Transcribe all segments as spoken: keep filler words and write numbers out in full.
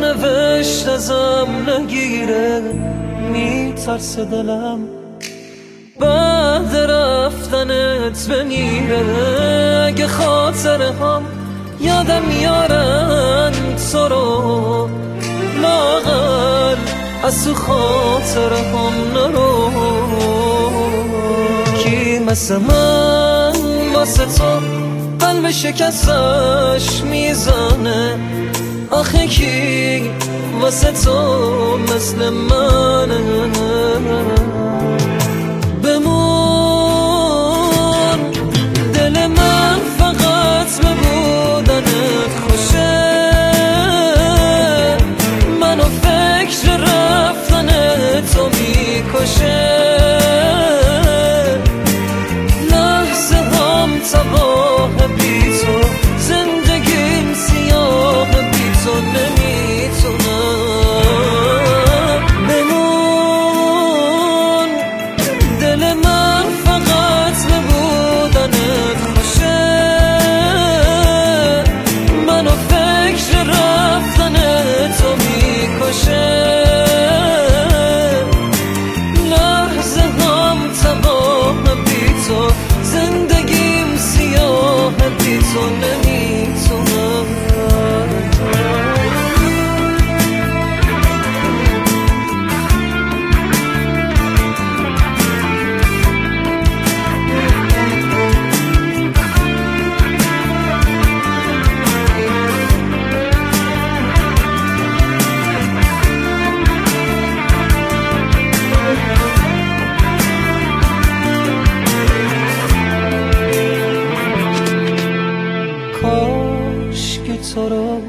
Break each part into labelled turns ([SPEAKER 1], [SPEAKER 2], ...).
[SPEAKER 1] سرنوشت ازم نگیره، میترسه دلم بعد رفتنت بمیره. اگه خاطره هم یادم میارن تو رو، لااقل از تو خاطره هم نرو. کی مثل من واسه تو قلب شکستش میزنه؟ آخه کی واسه تو مثل منه؟ بمون دل من فقط به بودنت خوشه، منو فکر رفتن تو میکشه. لحظه هم تباه بی تو، زندگیم سیاه بی تو نمیتونم. بمون دل من فقط به بودنت خوشه، منو فکر رفتن تو میکشه. لحظه هم تباه بی تو، زندگیم سیاه بی تو نمیتونم. کاش که تو رو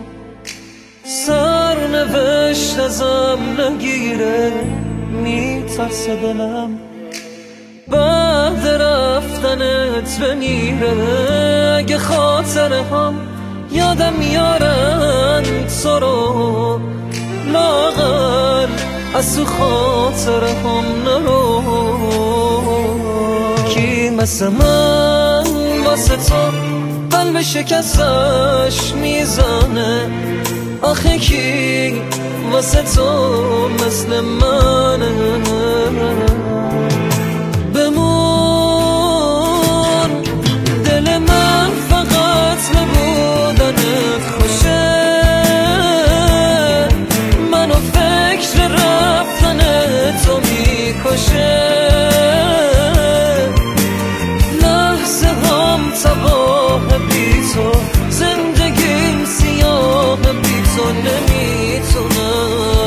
[SPEAKER 1] سرنوشت ازم نگیره، میترسه دلم بعد رفتنت بمیره. اگه خاطره هم یادم میارن تو رو، لااقل از تو خاطره هم نرو. کی مثل من واسه تو قلب شکستش میزنه؟ آخه کی واسه تو مثل منه؟ بمون دل من فقط به بودنت خوشه، منو فکر رفتن تو میکشه. لحظه هم تباه بی تو، زندگیم سیاه بی تو نمیتونم.